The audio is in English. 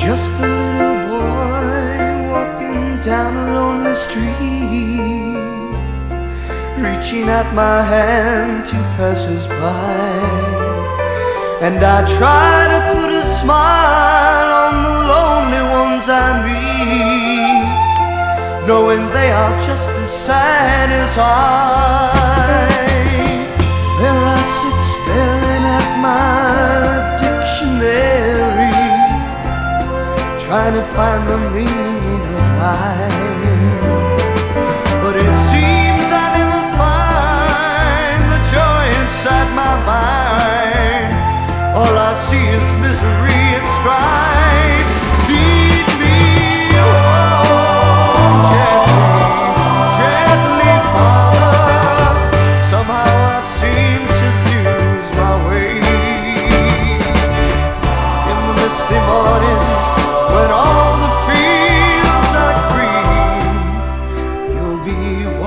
Just a little boy walking down a lonely street, reaching out my hand to passers-by. And I try to put a smile on the lonely ones I meet, knowing they are just as sad as I. There I sit staring at my dictionary, trying to find the meaning of life. But it seems I never find the joy inside my mind. All I see is misery and strife.